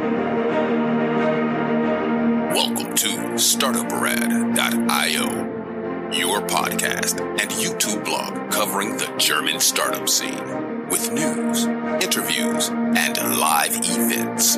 Welcome to StartupRad.io, your podcast and YouTube blog covering the German startup scene with news, interviews, and live events.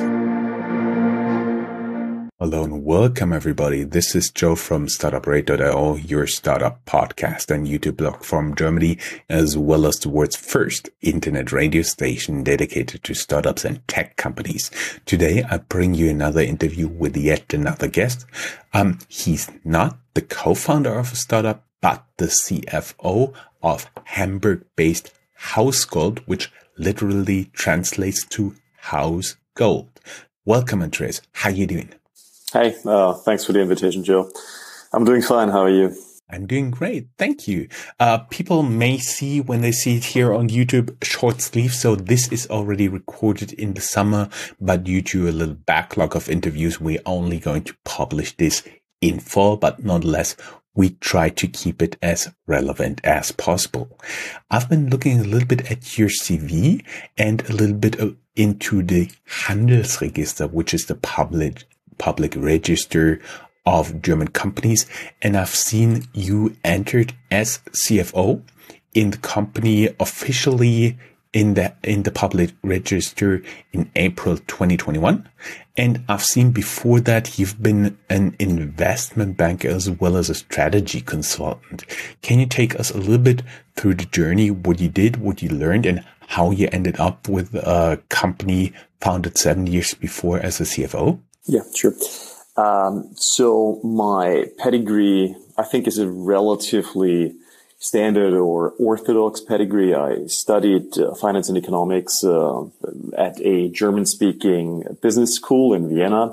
Hello and welcome everybody. This is Joe from StartupRad.io, your startup podcast and YouTube blog from Germany, as well as the world's first internet radio station dedicated to startups and tech companies. Today, I bring you another interview with yet another guest. He's not the co-founder of a startup, but the CFO of Hamburg-based Hausgold, which literally translates to house gold. Welcome, Andreas. How are you doing? Hey, thanks for the invitation, Joe. I'm doing fine. How are you? I'm doing great. Thank you. People may see when they see it here on YouTube short sleeve. So this is already recorded in the summer, but due to a little backlog of interviews, we're only going to publish this in fall, but nonetheless, we try to keep it as relevant as possible. I've been looking a little bit at your CV and a little bit into the Handelsregister, which is the public register of German companies. And I've seen you entered as CFO in the company officially in the public register in April 2021. And I've seen before that you've been an investment banker as well as a strategy consultant. Can you take us a little bit through the journey, what you did, what you learned, and how you ended up with a company founded 7 years before as a CFO? Yeah, sure. So my pedigree, I think, is a relatively standard or orthodox pedigree. I studied finance and economics at a German-speaking business school in Vienna.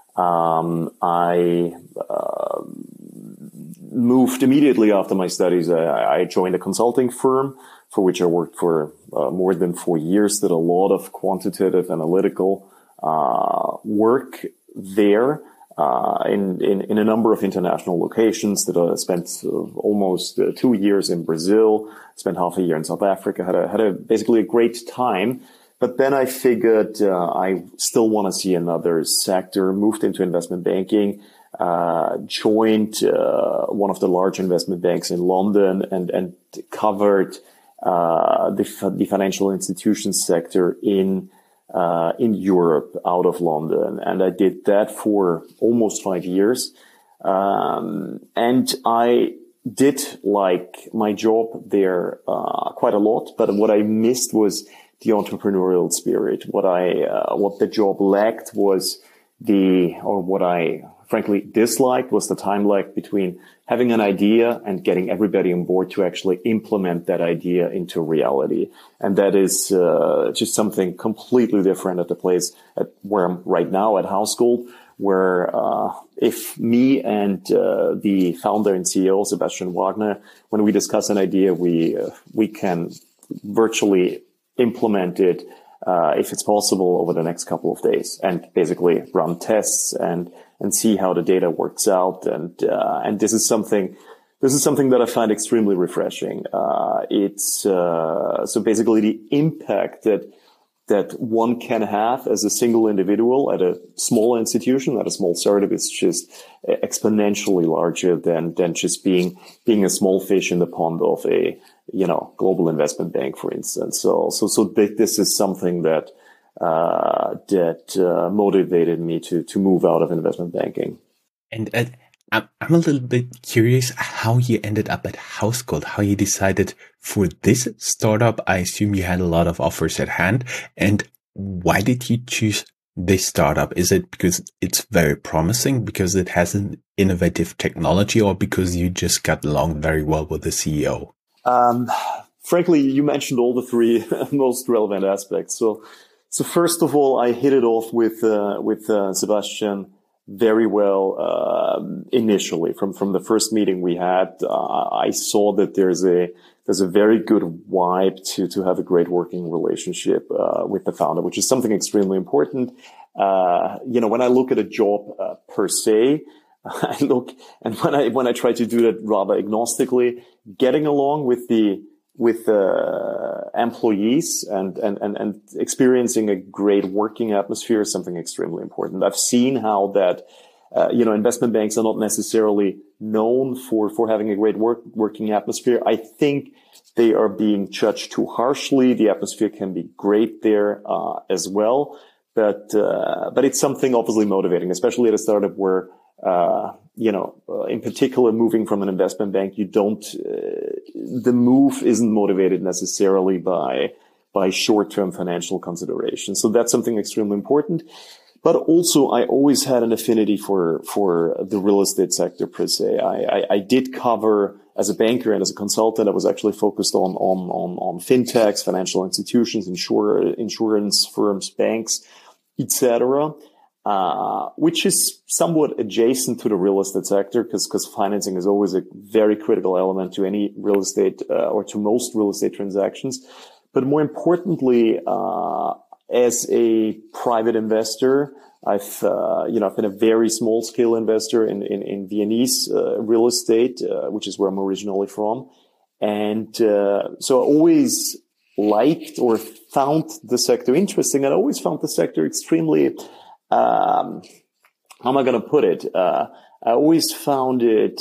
I moved immediately after my studies. I joined a consulting firm for which I worked for more than 4 years, did a lot of quantitative analytical work there in a number of international locations. That I spent almost 2 years in Brazil, spent half a year in South Africa, had a basically a great time. But then I figured I still want to see another sector, moved into investment banking, joined one of the large investment banks in London and covered the financial institutions sector in Europe out of London. And I did that for almost 5 years. And I did like my job there, quite a lot. But what I missed was the entrepreneurial spirit. What the job lacked was what I frankly disliked was the time lag between having an idea and getting everybody on board to actually implement that idea into reality. And that is just something completely different at the place where I'm right now at Hausgold, where if me and the founder and CEO, Sebastian Wagner, when we discuss an idea, we can virtually implement it if it's possible over the next couple of days, and basically run tests and see how the data works out. And this is something that I find extremely refreshing. It's so basically the impact that one can have as a single individual at a small institution, at a small startup, is just exponentially larger than just being a small fish in the pond of a global investment bank, for instance. So this is something that motivated me to move out of investment banking. And I'm a little bit curious how you ended up at Hausgold, how you decided for this startup. I assume you had a lot of offers at hand. And why did you choose this startup? Is it because it's very promising, because it has an innovative technology, or because you just got along very well with the CEO? Frankly, you mentioned all the three most relevant aspects. So first of all, I hit it off with Sebastian very well initially. From the first meeting we had, I saw that there's a very good vibe to have a great working relationship with the founder, which is something extremely important. When I look at a job per se, I look, and when I try to do that rather agnostically, getting along with the employees and experiencing a great working atmosphere is something extremely important. I've seen how that, investment banks are not necessarily known for having a great working atmosphere. I think they are being judged too harshly. The atmosphere can be great there, as well. But it's something obviously motivating, especially at a startup where, in particular, moving from an investment bank, the move isn't motivated necessarily by short-term financial considerations. So that's something extremely important. But also, I always had an affinity for the real estate sector per se. I did cover, as a banker and as a consultant, I was actually focused on fintechs, financial institutions, insurance firms, banks, etc., which is somewhat adjacent to the real estate sector because financing is always a very critical element to any real estate or to most real estate transactions. But more importantly, as a private investor, I've been a very small scale investor in Viennese real estate, which is where I'm originally from. And so I always liked or found the sector interesting. And I always found the sector extremely, how am I going to put it? I always found it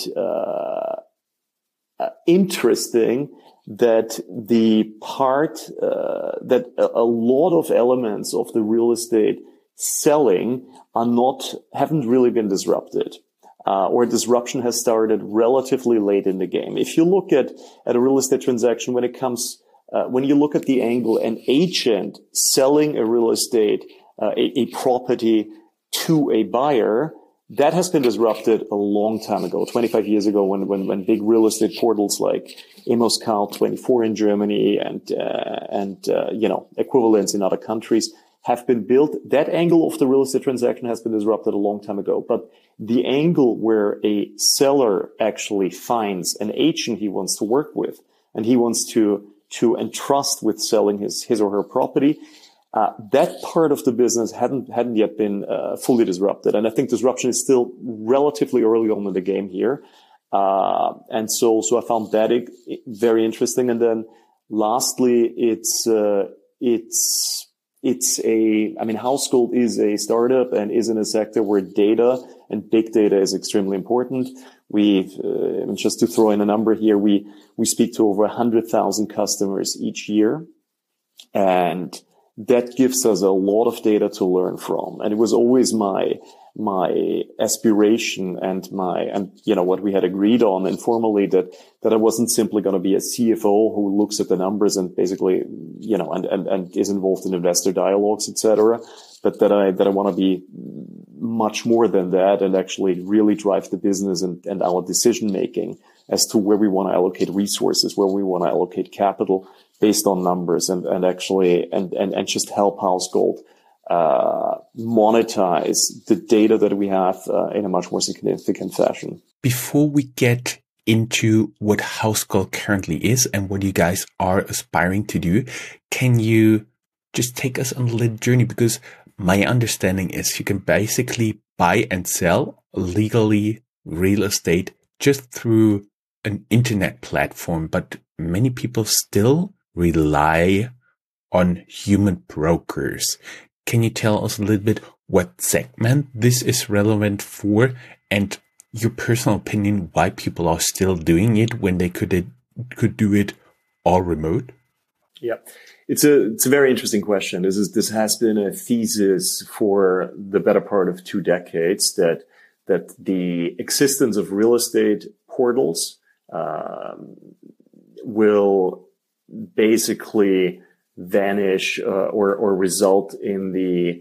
interesting that the part that a lot of elements of the real estate selling haven't really been disrupted, or disruption has started relatively late in the game. If you look at a real estate transaction, when you look at the angle, an agent selling a real estate, a property to a buyer, that has been disrupted a long time ago, 25 years ago, when big real estate portals like ImmoScout24 in Germany and equivalents in other countries have been built. That angle of the real estate transaction has been disrupted a long time ago. But the angle where a seller actually finds an agent he wants to work with and he wants to entrust with selling his or her property, that part of the business hadn't yet been fully disrupted. And I think disruption is still relatively early on in the game here. And so I found that very interesting. And then lastly, Housegold is a startup and is in a sector where data and big data is extremely important. Just to throw in a number here, we speak to over 100,000 customers each year. And that gives us a lot of data to learn from. And it was always my aspiration and what we had agreed on informally that I wasn't simply going to be a CFO who looks at the numbers and basically, and is involved in investor dialogues, etc. But that I want to be much more than that and actually really drive the business and our decision making as to where we want to allocate resources, where we want to allocate capital based on numbers and just help Housegold monetize the data that we have in a much more significant fashion. Before we get into what Housegold currently is and what you guys are aspiring to do, can you just take us on a little journey? Because my understanding is you can basically buy and sell legally real estate just through an internet platform, but many people still rely on human brokers. Can you tell us a little bit what segment this is relevant for and your personal opinion why people are still doing it when they could do it all remote? Yeah, it's a very interesting question. This has been a thesis for the better part of 2 decades that the existence of real estate portals will basically vanish or result in the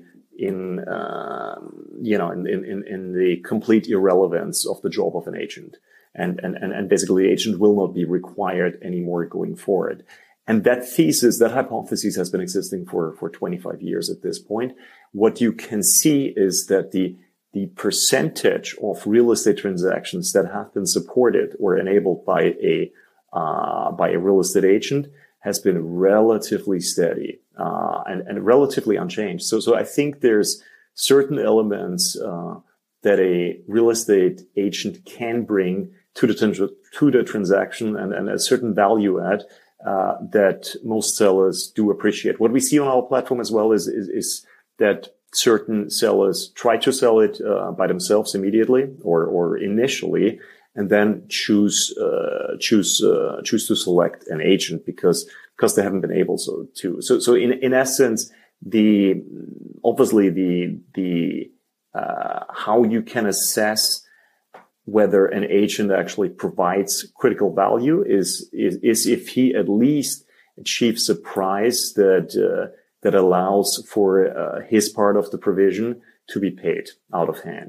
complete irrelevance of the job of an agent, and basically the agent will not be required anymore going forward. And that hypothesis has been existing for 25 years at this point. What you can see is that the percentage of real estate transactions that have been supported or enabled by a real estate agent has been relatively steady and relatively unchanged. So I think there's certain elements that a real estate agent can bring to the transaction and a certain value add that most sellers do appreciate. What we see on our platform as well is that certain sellers try to sell it by themselves immediately or initially, and then choose to select an agent because they haven't been able to. So in essence, obviously the how you can assess whether an agent actually provides critical value is if he at least achieves a price that allows for his part of the provision to be paid out of hand.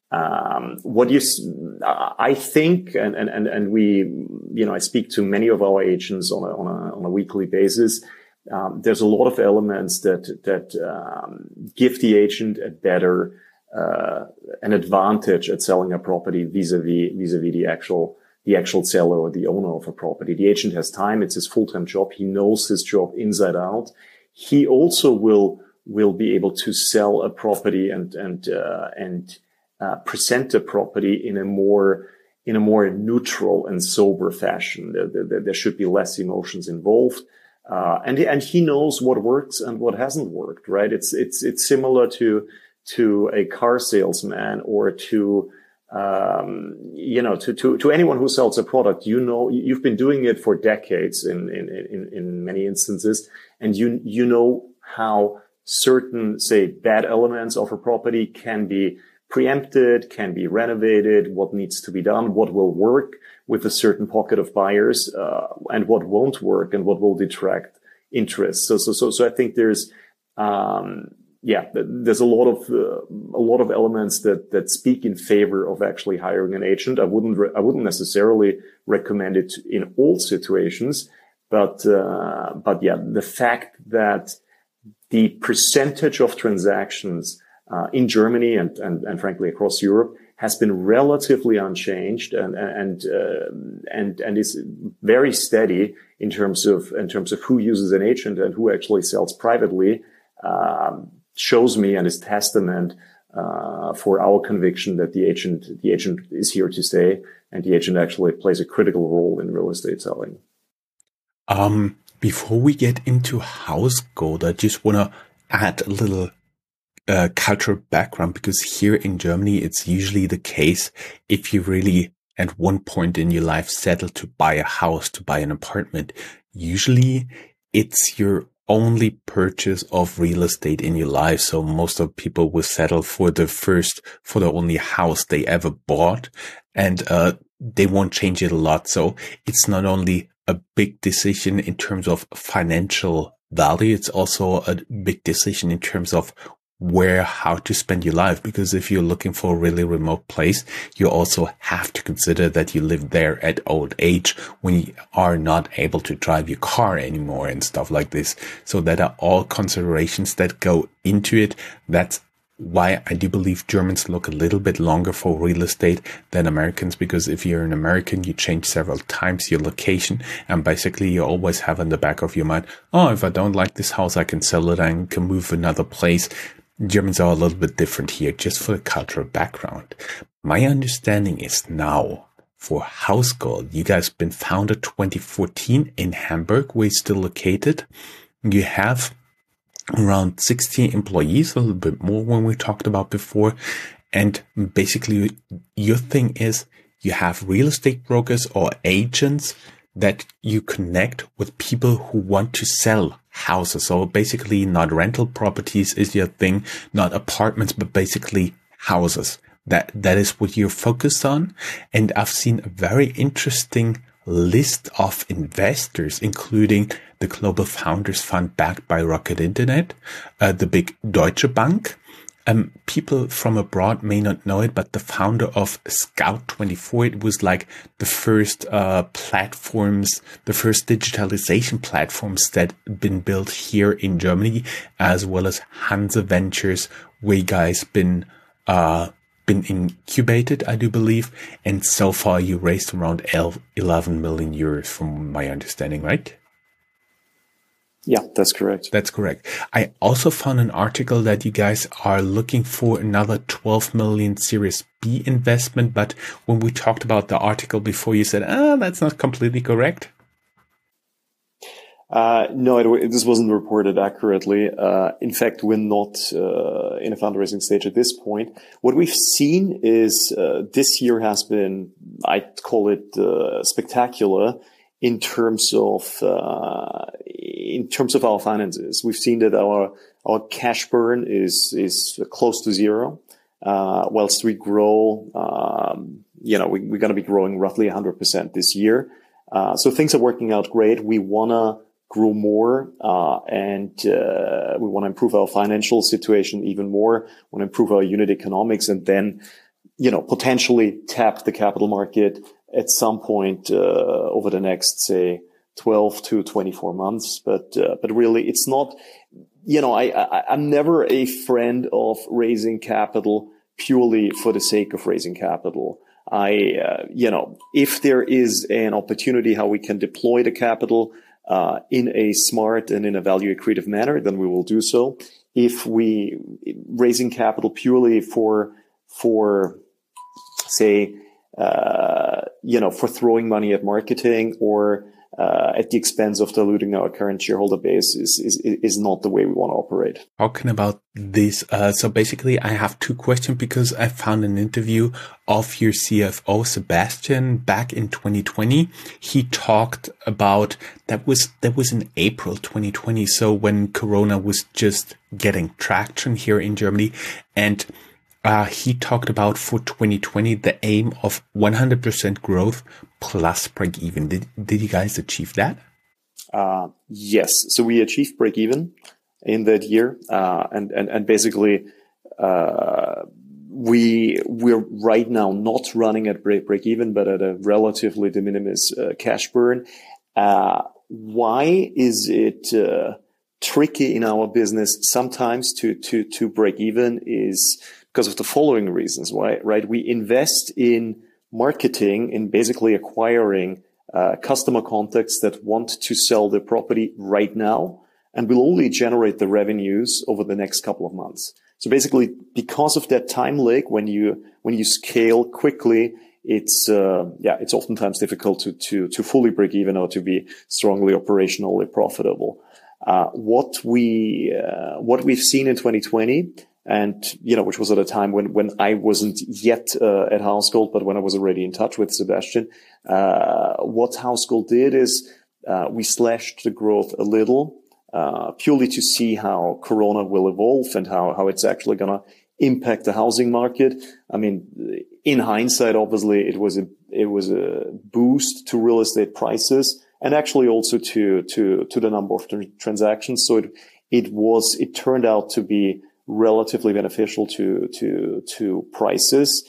I think, and we, I speak to many of our agents on a weekly basis. There's a lot of elements that give the agent a better an advantage at selling a property vis-a-vis the actual seller or the owner of a property. The agent has time; it's his full-time job. He knows his job inside out. He also will be able to sell a property and present the property in a more neutral and sober fashion. There should be less emotions involved. And he knows what works and what hasn't worked, right? It's similar to a car salesman or to anyone who sells a product. You've been doing it for decades in many instances, and you know how certain, say, bad elements of a property can be preempted, can be renovated, what needs to be done, what will work with a certain pocket of buyers, and what won't work and what will detract interest. So I think there's a lot of elements that speak in favor of actually hiring an agent. I wouldn't necessarily recommend it in all situations, but the fact that the percentage of transactions in Germany and frankly across Europe has been relatively unchanged and is very steady in terms of who uses an agent and who actually sells privately, shows me and is testament for our conviction that the agent is here to stay, and the agent actually plays a critical role in real estate selling. Before we get into House Gold, I just want to add a little cultural background, because here in Germany, it's usually the case if you really at one point in your life settle to buy a house, to buy an apartment, usually it's your only purchase of real estate in your life. So most of people will settle for the only house they ever bought, and they won't change it a lot. So it's not only a big decision in terms of financial value, it's also a big decision in terms of how to spend your life. Because if you're looking for a really remote place, you also have to consider that you live there at old age when you are not able to drive your car anymore and stuff like this. So that are all considerations that go into it. That's why I do believe Germans look a little bit longer for real estate than Americans, because if you're an American, you change several times your location, and basically you always have in the back of your mind, if I don't like this house, I can sell it and can move another place. Germans are a little bit different here, just for the cultural background. My understanding is now for House Gold, you guys been founded 2014 in Hamburg, where you're still located. You have around 60 employees, a little bit more when we talked about before. And basically your thing is you have real estate brokers or agents that you connect with people who want to sell houses. So basically not rental properties is your thing, not apartments, but basically houses. That is what you're focused on. And I've seen a very interesting list of investors, including the Global Founders Fund backed by Rocket Internet, the big Deutsche Bank. People from abroad may not know it, but the founder of Scout24, it was like the first platforms, the first digitalization platforms that been built here in Germany, as well as Hansa Ventures, where you guys been incubated, I do believe. And so far you raised around 11 million euros from my understanding, right? Yeah, that's correct. That's correct. I also found an article that you guys are looking for another 12 million Series B investment. But when we talked about the article before, you said, that's not completely correct. No, this wasn't reported accurately. In fact, we're not in a fundraising stage at this point. What we've seen is this year has been, I'd call it spectacular in terms of our finances. We've seen that our cash burn is close to zero. Whilst we grow, we're going to be growing roughly 100% this year. So things are working out great. We want to grow more, and we want to improve our financial situation even more, want to improve our unit economics, and then, potentially tap the capital market at some point, over the next, say, 12 to 24 months. But really, it's not, I'm never a friend of raising capital purely for the sake of raising capital. If there is an opportunity how we can deploy the capital, in a smart and in a value accretive manner, then we will do so. If we raising capital purely for say, for throwing money at marketing or at the expense of diluting our current shareholder base is not the way we want to operate. Talking about this, so basically I have two questions because I found an interview of your CFO, Sebastian, back in 2020. He talked about, that was in April 2020. So when Corona was just getting traction here in Germany, and he talked about for 2020, the aim of 100% growth plus break even. Did you guys achieve that? Yes. So we achieved break even in that year. And basically, we're right now not running at break even, but at a relatively de minimis cash burn. Why is it tricky in our business sometimes to break even is because of the following reasons. Why, right? We invest in marketing, in basically acquiring customer contacts that want to sell their property right now, and will only generate the revenues over the next couple of months. So basically, because of that time lag, when you scale quickly, it's oftentimes difficult to fully break even or to be strongly operationally profitable. What we've seen in 2020, and, which was at a time when I wasn't yet at Housegold, but when I was already in touch with Sebastian, what Housegold did is we slashed the growth a little, purely to see how Corona will evolve and how it's actually going to impact the housing market. I mean, in hindsight, obviously, it was a boost to real estate prices and actually also to the number of transactions. So it turned out to be relatively beneficial to prices.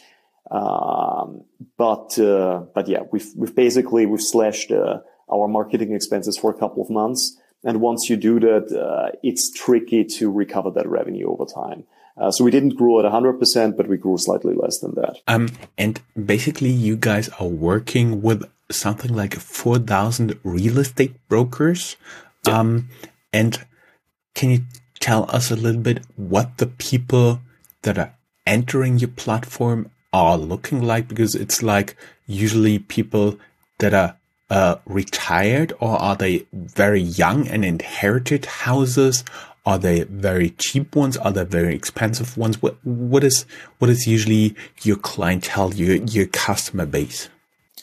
But yeah, we've slashed our marketing expenses for a couple of months. And once you do that, it's tricky to recover that revenue over time. So we didn't grow at 100%, but we grew slightly less than that. And basically you guys are working with something like 4,000 real estate brokers. Yeah. And can you tell us a little bit what the people that are entering your platform are looking like? Because it's like usually people that are retired, or are they very young and inherited houses? Are they very cheap ones? Are they very expensive ones? What is usually your clientele, your customer base?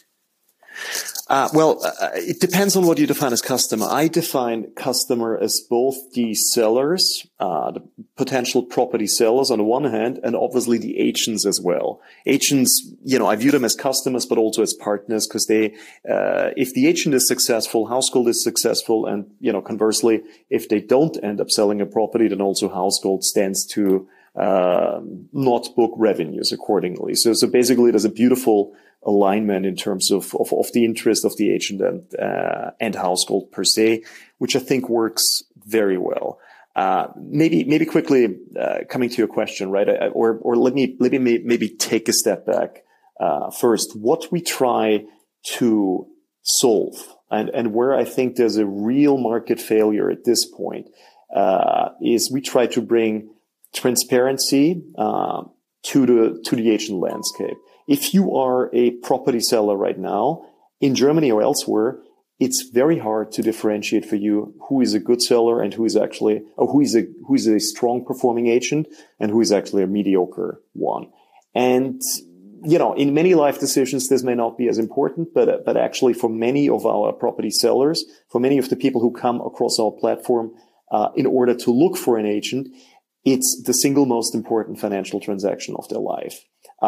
It depends on what you define as customer. I define customer as both the sellers, the potential property sellers on the one hand, and obviously the agents as well. Agents, I view them as customers, but also as partners, because if the agent is successful, Housegold is successful, and, conversely, if they don't end up selling a property, then also Housegold stands to, not book revenues accordingly. So basically there's a beautiful alignment in terms of the interest of the agent and Housegold per se, which I think works very well. Maybe quickly coming to your question, right? Or let me maybe take a step back. First, what we try to solve and where I think there's a real market failure at this point is we try to bring transparency to the agent landscape. If you are a property seller right now in Germany or elsewhere, it's very hard to differentiate for you who is a good seller and who is actually, or who is a strong performing agent and who is actually a mediocre one. And, you know, in many life decisions, this may not be as important, but actually for many of our property sellers, for many of the people who come across our platform, in order to look for an agent, it's the single most important financial transaction of their life.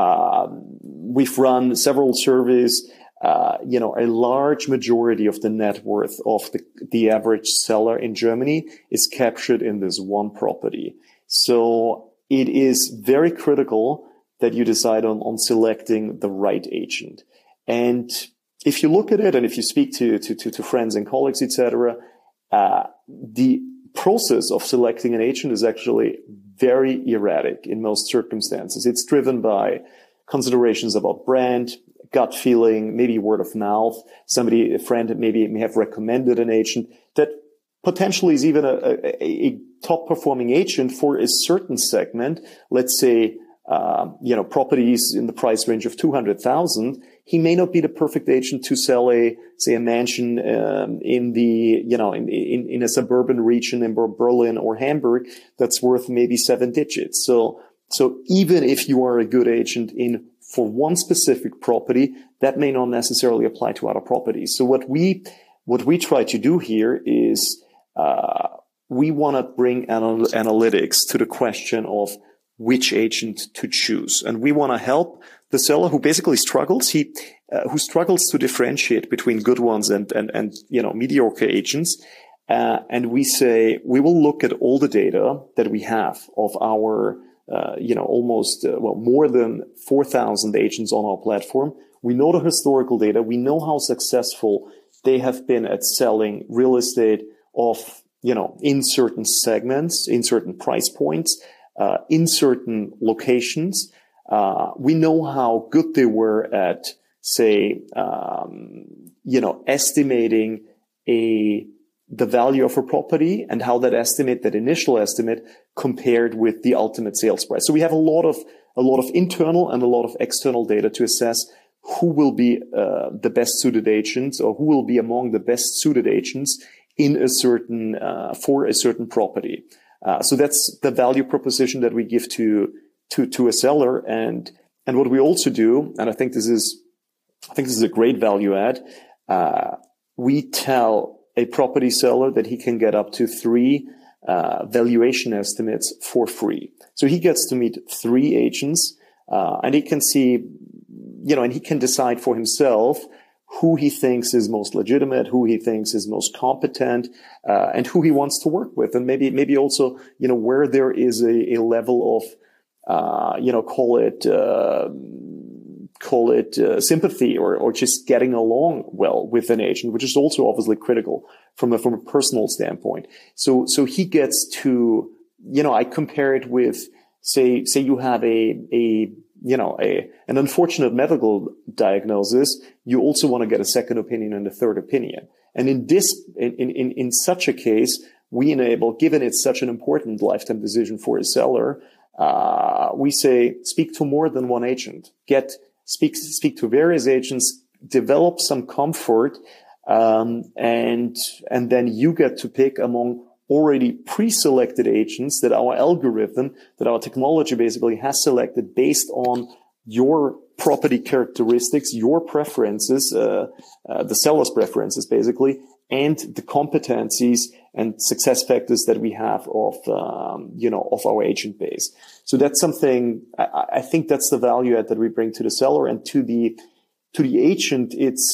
We've run several surveys. You know, a large majority of the net worth of the average seller in Germany is captured in this one property. So it is very critical that you decide on selecting the right agent. And if you look at it and if you speak to friends and colleagues, etc., the process of selecting an agent is actually very erratic in most circumstances. It's driven by considerations about brand, gut feeling, maybe word of mouth. Somebody, a friend maybe may have recommended an agent that potentially is even a top performing agent for a certain segment. Let's say, you know, properties in the price range of 200,000. He may not be the perfect agent to sell a mansion, in the, you know, in a suburban region in Berlin or Hamburg that's worth maybe 7 digits. So even if you are a good agent for one specific property, that may not necessarily apply to other properties. So what we try to do here is, we want to bring analytics to the question of which agent to choose. And we want to help the seller who basically struggles, who struggles to differentiate between good ones and, you know, mediocre agents. And we say, we will look at all the data that we have of our, you know, almost, more than 4,000 agents on our platform. We know the historical data. We know how successful they have been at selling real estate of, you know, in certain segments, in certain price points, in certain locations. We know how good they were at, say, you know, estimating the value of a property and how that initial estimate compared with the ultimate sales price. So we have a lot of internal and a lot of external data to assess who will be the best suited agents, or who will be among the best suited agents in a certain for a certain property. So that's the value proposition that we give to a seller. And what we also do, and I think this is a great value add, we tell a property seller that he can get up to 3 valuation estimates for free. So he gets to meet 3 agents, and he can see, you know, and he can decide for himself who he thinks is most legitimate, who he thinks is most competent, and who he wants to work with. And maybe also, you know, where there is a level of, you know, call it sympathy or just getting along well with an agent, which is also obviously critical from a personal standpoint. So he gets to, you know, I compare it with, say you have an unfortunate medical diagnosis. You also want to get a second opinion and a third opinion. And in such a case, we enable, given it's such an important lifetime decision for a seller, we say, speak to more than one agent, speak to various agents, develop some comfort, and then you get to pick among already pre-selected agents that our algorithm, that our technology basically has selected based on your property characteristics, your preferences, the seller's preferences basically, and the competencies and success factors that we have of our agent base. So that's something, I think that's the value add that we bring to the seller. And to the agent, it's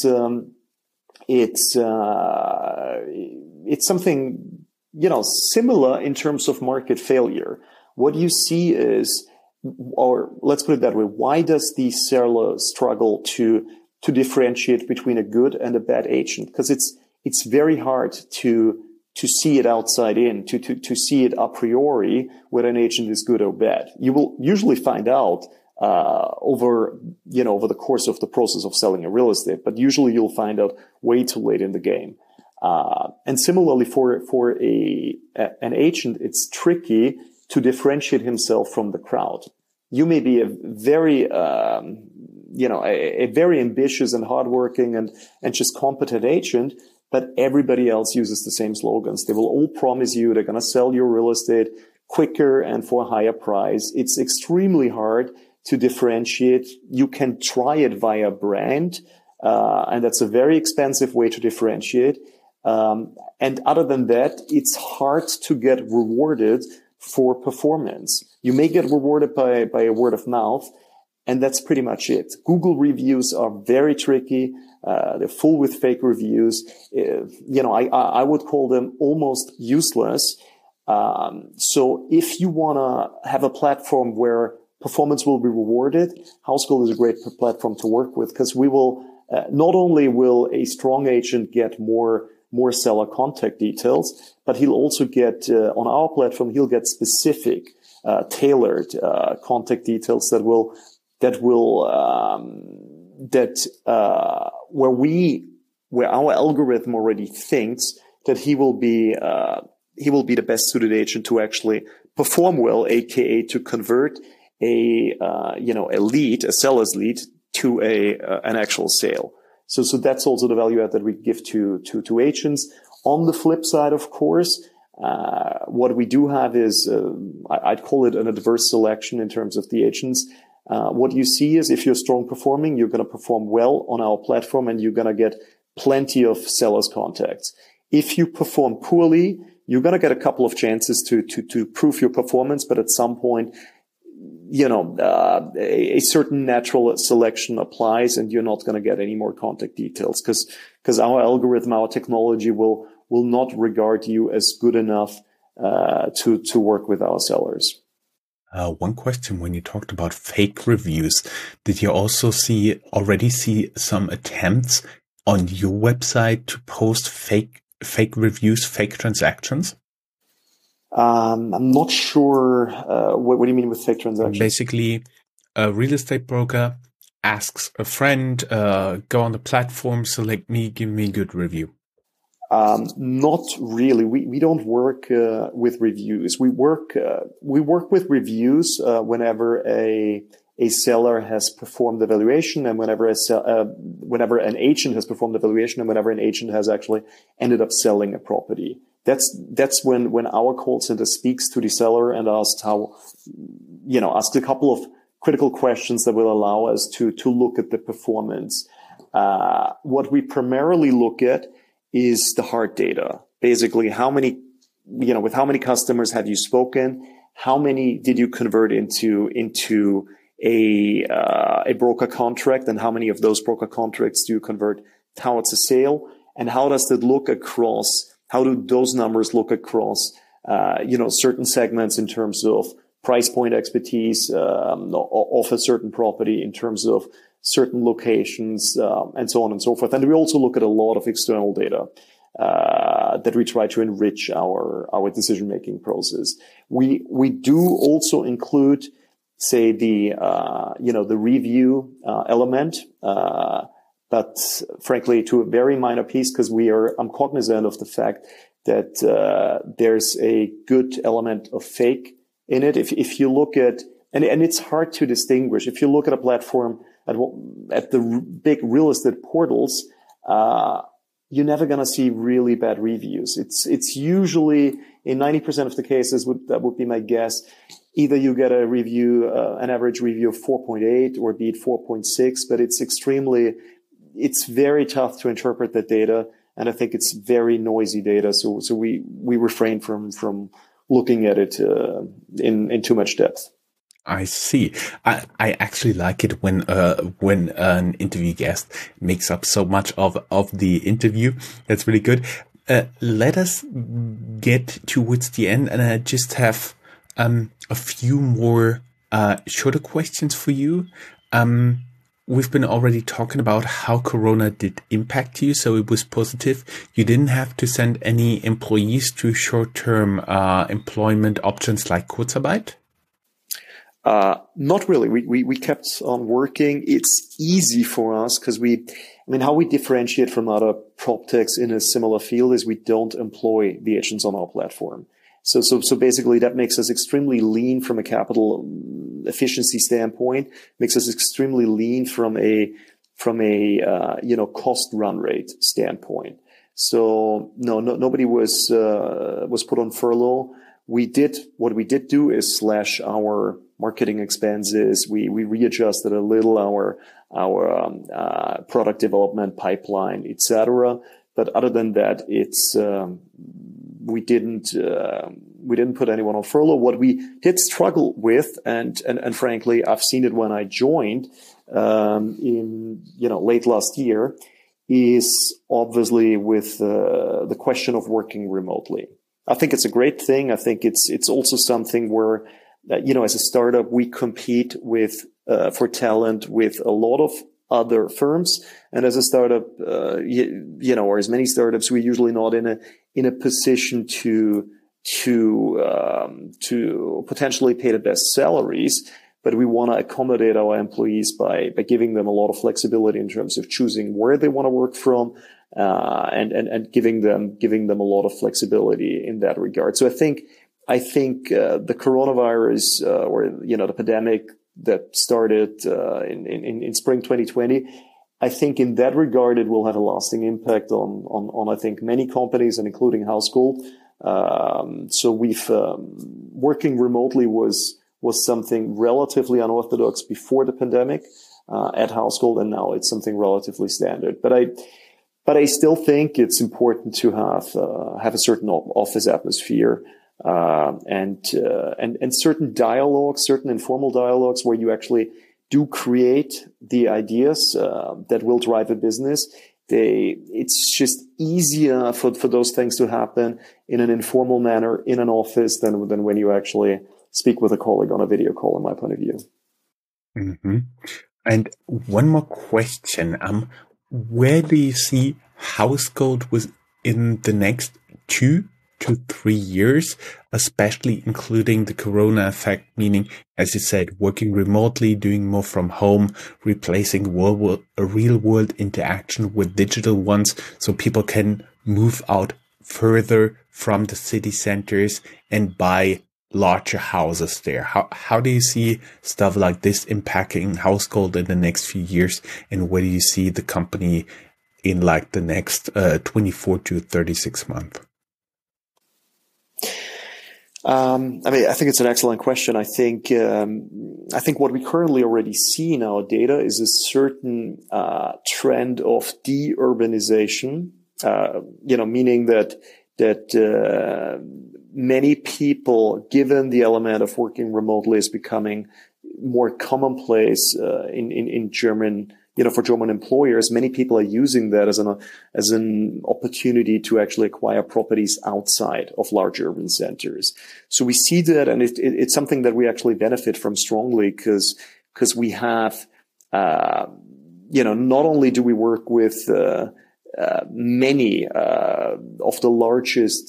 something, you know, similar in terms of market failure. What you see is, or let's put it that way, why does the seller struggle to differentiate between a good and a bad agent? Because it's very hard to see it outside in, to see it a priori whether an agent is good or bad. You will usually find out over the course of the process of selling a real estate, but usually you'll find out way too late in the game. And similarly for an agent, it's tricky to differentiate himself from the crowd. You may be a very ambitious and hardworking and just competent agent, but everybody else uses the same slogans. They will all promise you they're going to sell your real estate quicker and for a higher price. It's extremely hard to differentiate. You can try it via brand, and that's a very expensive way to differentiate. And other than that, it's hard to get rewarded for performance. You may get rewarded by a word of mouth, and that's pretty much it. Google reviews are very tricky. They're full with fake reviews. I would call them almost useless. So if you want to have a platform where performance will be rewarded, HouseGold is a great platform to work with, because we will, not only will a strong agent get more seller contact details, but he'll also get, on our platform, he'll get specific, tailored, contact details where our algorithm already thinks that he will be the best suited agent to actually perform well, aka to convert a seller's lead to an actual sale. So that's also the value add that we give to agents. On the flip side, of course, what we do have is, I'd call it an adverse selection in terms of the agents. What you see is if you're strong performing, you're going to perform well on our platform and you're going to get plenty of sellers contacts. If you perform poorly, you're going to get a couple of chances to prove your performance, but at some point, a certain natural selection applies and you're not going to get any more contact details because our algorithm, our technology will not regard you as good enough to work with our sellers. One question, when you talked about fake reviews, did you also already see some attempts on your website to post fake reviews, fake transactions? I'm not sure. What do you mean with fake transactions? Basically, a real estate broker asks a friend, go on the platform, select me, give me a good review. Not really. We don't work with reviews. We work with reviews whenever a seller has performed the valuation, and whenever an agent has performed the valuation, and whenever an agent has actually ended up selling a property. That's when our call center speaks to the seller and asks a couple of critical questions that will allow us to look at the performance. What we primarily look at is the hard data. Basically, with how many customers have you spoken? How many did you convert into a broker contract, and how many of those broker contracts do you convert towards a sale? And how does that look across? How do those numbers look across, certain segments in terms of price point expertise of a certain property, in terms of certain locations, and so on and so forth. And we also look at a lot of external data that we try to enrich our decision-making process. We do also include, say, the review element, but frankly, to a very minor piece, because I'm cognizant of the fact that there's a good element of fake in it. If you look at, and it's hard to distinguish, if you look at a platform at the big real estate portals, you're never going to see really bad reviews. It's usually, in 90% of the cases, that would be my guess, either you get a review, an average review of 4.8 or be it 4.6, but it's very tough to interpret that data. And I think it's very noisy data. So we refrain from looking at it in too much depth. I see. I actually like it when an interview guest makes up so much of the interview. That's really good. Let us get towards the end, and I just have a few more shorter questions for you. We've been already talking about how Corona did impact you, so it was positive. You didn't have to send any employees to short-term employment options like Kurzarbeit? Not really. We kept on working. It's easy for us because how we differentiate from other PropTechs in a similar field is we don't employ the agents on our platform. So basically that makes us extremely lean from a capital efficiency standpoint, makes us extremely lean from a cost run rate standpoint. So nobody was put on furlough. What we did do is slash our marketing expenses. We readjusted a little our product development pipeline, etc. But other than that, we didn't put anyone on furlough. What we did struggle with, and frankly, I've seen it when I joined in late last year, is obviously with the question of working remotely. I think it's a great thing. I think it's also something where as a startup we compete with for talent with a lot of other firms, and as a startup, or as many startups, we're usually not in a position to potentially pay the best salaries, but we want to accommodate our employees by giving them a lot of flexibility in terms of choosing where they want to work from, and giving them a lot of flexibility in that regard. So I think the coronavirus or the pandemic that started in spring 2020, I think in that regard it will have a lasting impact on I think many companies, and including Housegold. So we've working remotely was something relatively unorthodox before the pandemic at Housegold, and now it's something relatively standard. But I still think it's important to have a certain office atmosphere. And certain dialogues, certain informal dialogues where you actually do create the ideas that will drive a business. It's just easier for those things to happen in an informal manner in an office than when you actually speak with a colleague on a video call, in my point of view. Mm-hmm. And one more question. Where do you see Housegold in the next 2 to 3 years, especially including the corona effect, meaning, as you said, working remotely, doing more from home, replacing real world interaction with digital ones, so people can move out further from the city centers and buy larger houses there. How do you see stuff like this impacting Housegold in the next few years, and where do you see the company in like the next 24 to 36 months? I think it's an excellent question. I think what we currently already see in our data is a certain trend of de-urbanization. Meaning that many people, given the element of working remotely, is becoming more commonplace in German. For German employers, many people are using that as an opportunity to actually acquire properties outside of large urban centers. So we see that, and it's something that we actually benefit from strongly because we have, not only do we work with many of the largest,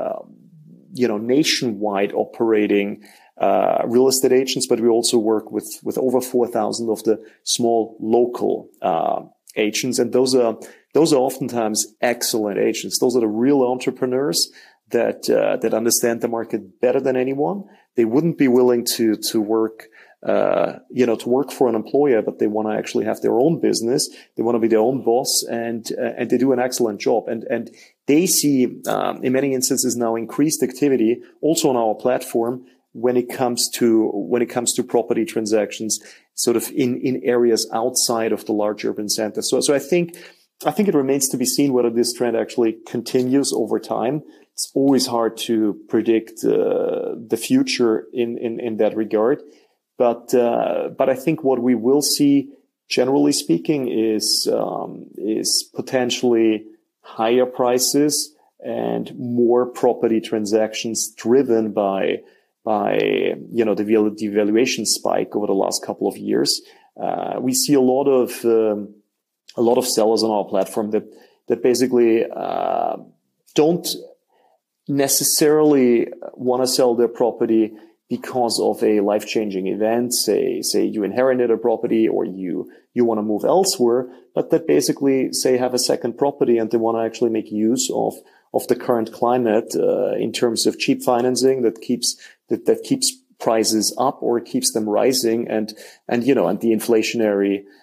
nationwide operating real estate agents, but we also work with over 4,000 of the small local agents, and those are oftentimes excellent agents. Those are the real entrepreneurs that understand the market better than anyone. They wouldn't be willing to work for an employer, but they want to actually have their own business. They want to be their own boss, and they do an excellent job. And they see in many instances now increased activity also on our platform when it comes to property transactions, sort of in areas outside of the large urban centers. So I think it remains to be seen whether this trend actually continues over time. It's always hard to predict the future in that regard. But I think what we will see, generally speaking, is potentially higher prices and more property transactions driven by the devaluation spike over the last couple of years. We see a lot of sellers on our platform that basically don't necessarily want to sell their property because of a life-changing event. Say you inherited a property or you want to move elsewhere, but that basically have a second property and they want to actually make use of the current climate in terms of cheap financing that keeps prices up or keeps them rising, and the inflationary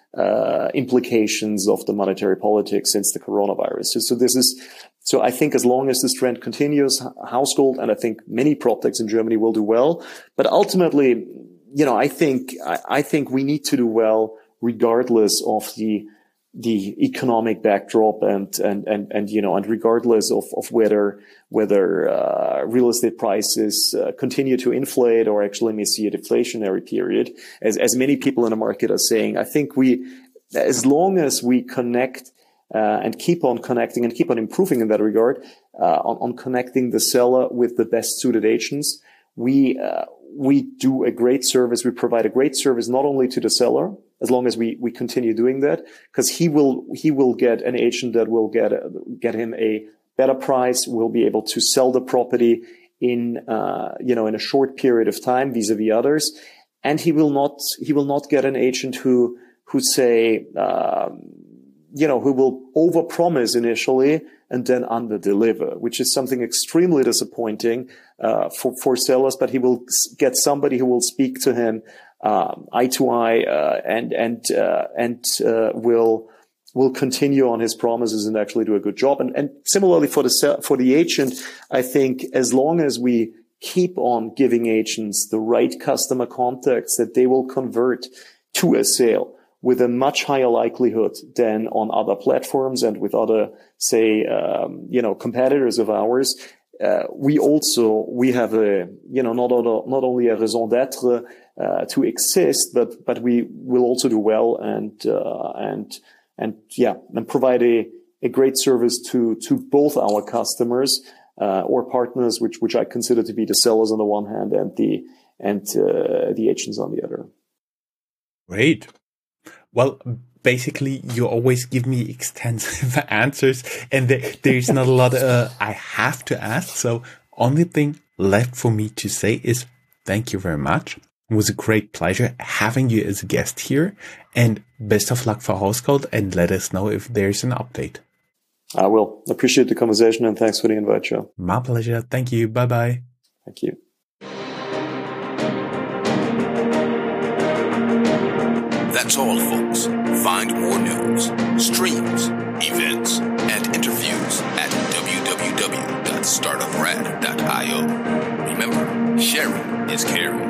implications of the monetary politics since the coronavirus. So I think as long as this trend continues, Housegold and I think many PropTechs in Germany will do well. But ultimately, I think we need to do well regardless of the economic backdrop and regardless of whether real estate prices continue to inflate or actually may see a deflationary period, as many people in the market are saying. I think as long as we connect and keep on connecting and keep on improving in that regard, on connecting the seller with the best suited agents, we do a great service. We provide a great service not only to the seller, as long as we continue doing that, because he will get an agent that will get him a better price, will be able to sell the property in a short period of time vis-a-vis others, and he will not get an agent who say who will overpromise initially and then underdeliver, which is something extremely disappointing for sellers. But he will get somebody who will speak to him eye to eye and will continue on his promises and actually do a good job. And similarly for the agent, I think as long as we keep on giving agents the right customer contacts, that they will convert to a sale with a much higher likelihood than on other platforms and with other, say, competitors of ours. We have not only a raison d'être to exist, but we will also do well and provide a great service to both our customers or partners, which I consider to be the sellers on the one hand and the agents on the other. Great. Well, basically, you always give me extensive answers, and there's not a lot I have to ask. So only thing left for me to say is thank you very much. It was a great pleasure having you as a guest here, and best of luck for Housegold, and let us know if there's an update. I will. Appreciate the conversation, and thanks for the invite, Joe. My pleasure. Thank you. Bye-bye. Thank you. That's all, folks. Find more news, streams, events, and interviews at www.startuprad.io. Remember, sharing is caring.